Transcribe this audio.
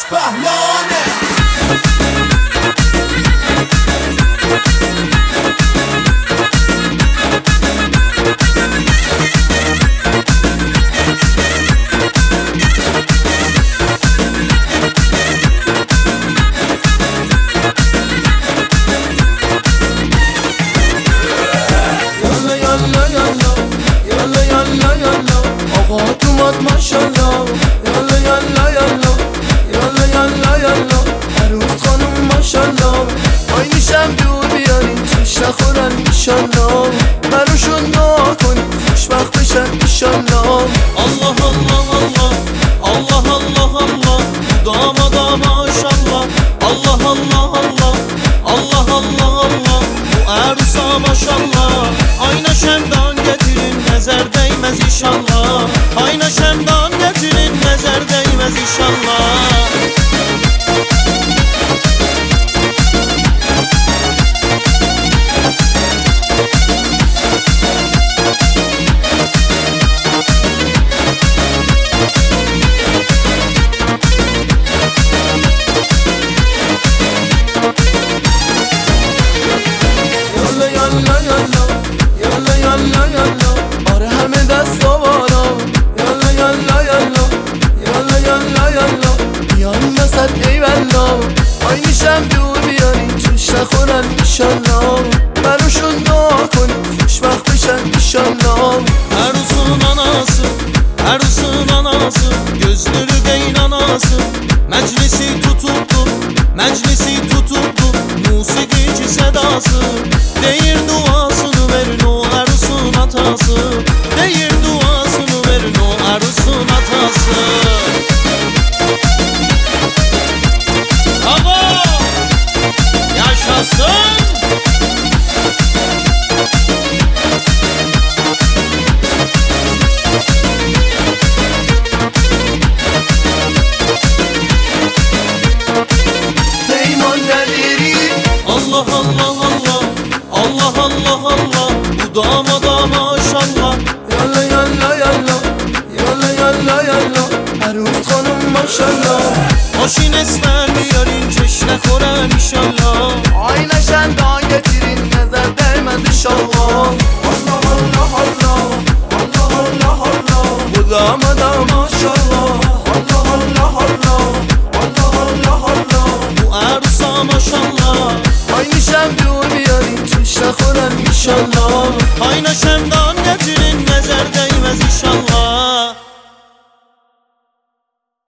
بهلانه. آقا اومد ماشالله، یالا یالا یالا، یالا یالا یالا، عروس خانم ماشالله. آی میشم دور بیارین چش نخورن ایشالله، براشون دعا کنین خوشبخت بشن ایشالله. الله الله الله الله الله الله دامادا ماشالله. الله الله الله الله الله الله bu عروسا ماشالله. Ayna şemdan getirin nazar değmez inşallah. Ayna şemdan getirin nazar değmez inşallah. آره همه دستا بالا، یالا یالا یالا، یالا یالا یالا، بیان وسط ای بلا. آی میشم دور بیارین چش نخورن ایشالله، براشون دعا کنین خوشبخت بشن ایشالله. Arusun anası, arusun anası, gözleri değil anası. Meclisi tutuldu, meclisi tutuldu, musikici sedası. Değil duasını verin o arusun atası. Değil duasını verin o arusun atası. Bravo! Yaşasın! Allah Allah Allah Allah Allah Allah bu damada maşallah. Yalla yalla yalla, yalla yalla yalla, عروس خانم ماشالله. Başın esmer yarın çeşne koren inşallah. Ayna şendan getirin nazar değmez inşallah. Allah Allah Allah, Allah Allah Allah, bu damada